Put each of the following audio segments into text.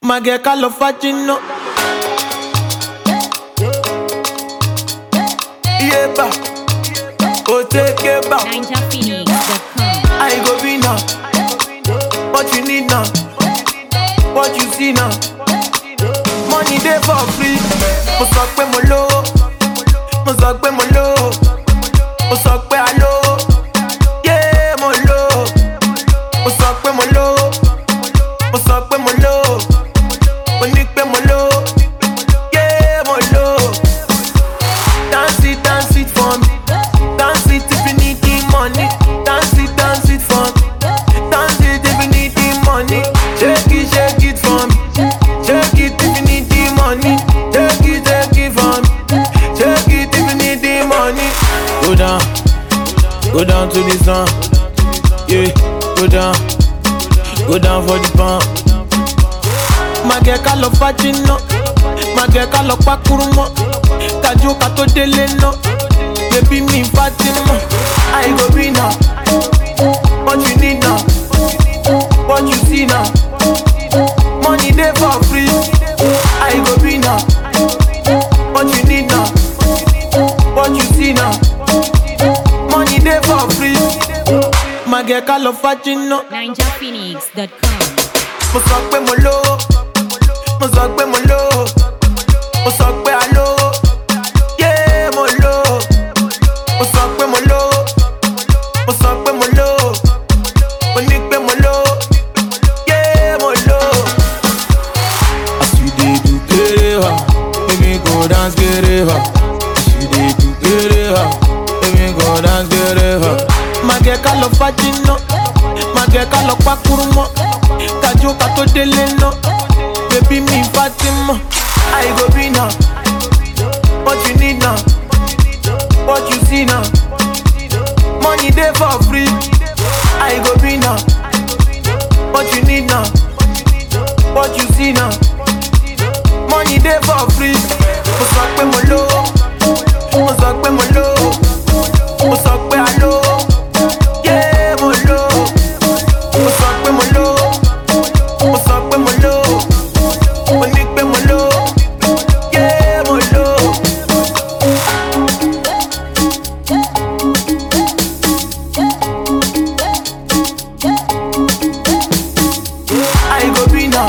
Ma girl call her Fagino. Yeah, ba. Oh, take it back. NinjaPhoenix.com. I go be now. What you need now? What you see now? Money dey for free. Mo sọ pé mo lówó. Mo sọ pé mo lówó. Mo sọ pé a lówó. Yeah, mo lówó. Mo sọ pé mo lówó. Mo sọ pé mo lówó. Mo ní pé mo lówó. Yeah, mo lówó. Dance it for me. Dance it if you need the money. Dance it for me. Dance it if you need the money. Shake it for me. Shake it if you need the money. Shake it for me. Shake it if you need the money. Go down to the sun. Yeah, go down for the pump. Ma girl call her Fagino. Ma girl call her Pakurumo. Kaju kato dele no. Baby me Fatima. I go be now. What you need now? What you see now? Money dey for free. I go be now. What you need now? What you see now? Money dey for free. Ma girl call her Fagino. NinjaPhoenix.com. Mo sọ pé mo lówó. Mo sọ pé mo lówó. Mo sọ pé a lówó. Yeah, mo lówó. Mo sọ pé mo lówó. Mo sọ pé mo lówó. Mo ní pé mo lówó. Yeah, mo lówó. As you dey do kere ha, baby go dance kere ha. As you dey do kere ha, baby go dance kere ha. Ma girl call her Fagino. Ma girl call her Pakurumo. Kaju kato dele no. Baby me Fatima. I go be now. What you need now? What you see now? Money dey for free. I go be now. What you need now? What you see now? Money dey for free. Mo sọ pé mo lówó. Mo sọ pé mo lówó. Mo sọ pé a lówó. Yeah, mo lówó. Mo sọ pé mo lówó. Mo sọ pé mo lówó. Mo ní pé mo lówó. Yeah, mo lówó. I go be now.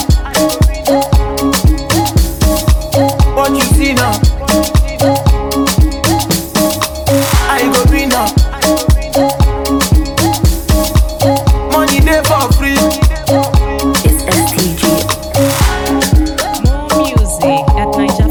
What you see now? I go be now. Money dey for free. It's STG. More music at NinjaPhoenix.com.